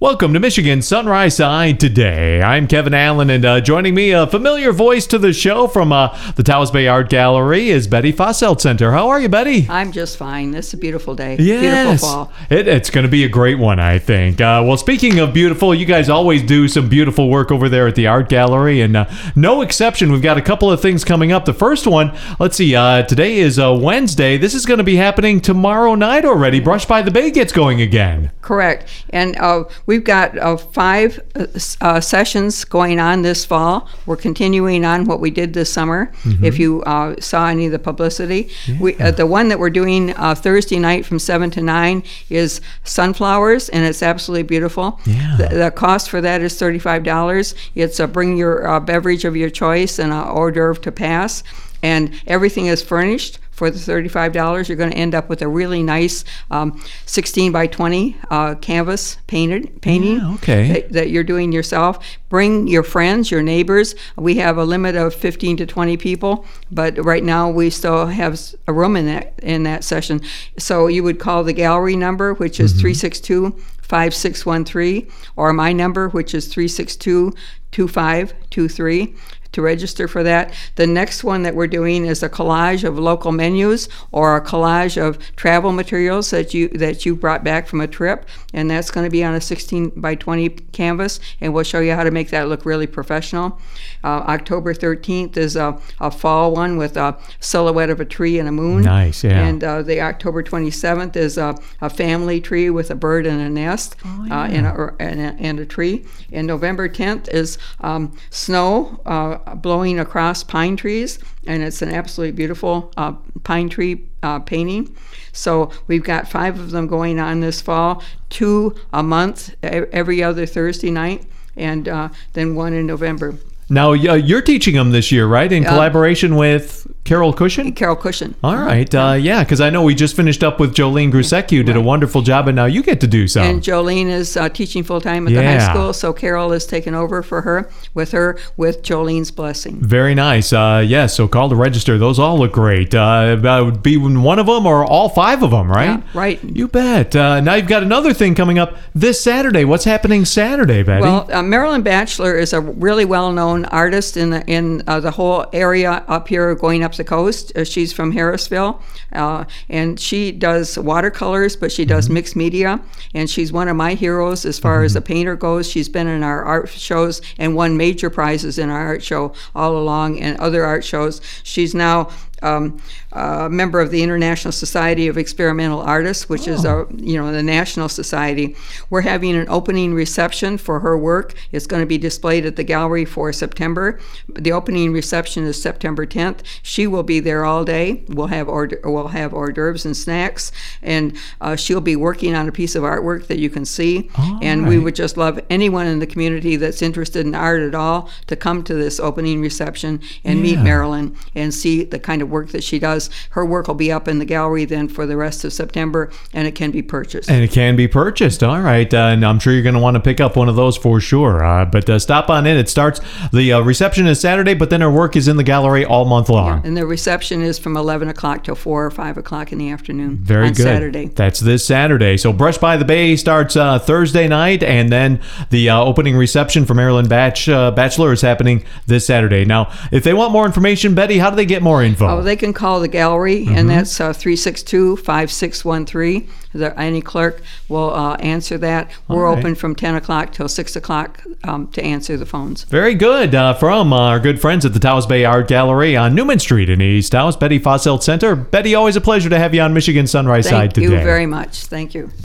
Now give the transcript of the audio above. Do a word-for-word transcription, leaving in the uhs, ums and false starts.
Welcome to Michigan Sunrise Side Today. I'm Kevin Allen, and uh, joining me, a familiar voice to the show from uh, the Taos Bay Art Gallery is Betty Fosselt Center. How are you, Betty? I'm just fine. It's a beautiful day. Yes. Beautiful fall. It, it's going to be a great one, I think. Uh, well, speaking of beautiful, you guys always do some beautiful work over there at the Art Gallery, and uh, no exception. We've got a couple of things coming up. The first one, let's see, uh, today is uh, Wednesday. This is going to be happening tomorrow night already. Brush by the Bay gets going again. Correct. And uh, we've got uh, five uh, sessions going on this fall. We're continuing on what we did this summer, mm-hmm. if you uh, saw any of the publicity. Yeah. We, uh, the one that we're doing uh, Thursday night from seven to nine is sunflowers, and it's absolutely beautiful. Yeah. The, the cost for that is thirty-five dollars. It's a bring your uh, beverage of your choice and an hors d'oeuvre to pass. And everything is furnished. For the thirty-five dollars, you're going to end up with a really nice um, sixteen by twenty uh, canvas painted painting yeah, okay. that, that you're doing yourself. Bring your friends, your neighbors. We have a limit of fifteen to twenty people, but right now we still have a room in that in that session. So you would call the gallery number, which is mm-hmm. three six two, five six one three, or my number, which is three six two, two five two three. To register for that. The next one that we're doing is a collage of local menus or a collage of travel materials that you that you brought back from a trip, and that's going to be on a sixteen by twenty canvas, and we'll show you how to make that look really professional. Uh, October thirteenth is a, a fall one with a silhouette of a tree and a moon. Nice, yeah. And uh, the October twenty-seventh is a, a family tree with a bird and a nest oh, yeah. uh, and, a, and, a, and a tree. And November tenth is um, snow uh, blowing across pine trees, and it's an absolutely beautiful uh, pine tree uh, painting. So we've got five of them going on this fall, two a month every other Thursday night, and uh, then one in November. Now, uh, you're teaching them this year, right, in uh, collaboration with Carol Cushion? Carol Cushion. All right. Uh, yeah, because I know we just finished up with Jolene Grusek. You did right. a wonderful job, and now you get to do some. And Jolene is uh, teaching full-time at yeah. the high school, so Carol has taken over for her, with her, with Jolene's blessing. Very nice. Uh, yes, yeah, so call to register. Those all look great. Uh, that would be one of them or all five of them, right? Yeah, right. You bet. Uh, now you've got another thing coming up this Saturday. What's happening Saturday, Betty? Well, uh, Marilyn Batchelor is a really well-known artist in the in uh, the whole area up here going up the coast. Uh, she's from Harrisville, uh, and she does watercolors, but she does mm-hmm. mixed media, and she's one of my heroes as far mm-hmm. as a painter goes. She's been in our art shows and won major prizes in our art show all along and other art shows. She's now Um, a member of the International Society of Experimental Artists, which oh. is a you know the national society. We're having an opening reception for her work. It's going to be displayed at the gallery for September. The opening reception is September tenth. She will be there all day. We'll have hors we'll have hors d'oeuvres and snacks, and uh, she'll be working on a piece of artwork that you can see. All and right. we would just love anyone in the community that's interested in art at all to come to this opening reception and yeah. meet Marilyn and see the kind of work that she does. Her work will be up in the gallery then for the rest of September, and it can be purchased. And it can be purchased. All right. Uh, and I'm sure you're going to want to pick up one of those for sure. Uh, but uh, stop on in. It starts, the uh, reception is Saturday, but then her work is in the gallery all month long. Yeah, and the reception is from eleven o'clock till four or five o'clock in the afternoon. Very on good. Saturday. That's this Saturday. So Brush by the Bay starts uh, Thursday night, and then the uh, opening reception for Marilyn Batch, uh, Batchelor is happening this Saturday. Now, if they want more information, Betty, how do they get more info? Oh, they can call the gallery, mm-hmm. and that's uh, three six two, five six one three. The, any clerk will uh, answer that. We're right. open from ten o'clock till six o'clock um, to answer the phones. Very good. Uh, from uh, our good friends at the Taos Bay Art Gallery on Newman Street in East Taos, Betty Fosselt Center. Betty, always a pleasure to have you on Michigan Sunrise Thank Side today. Thank you very much. Thank you.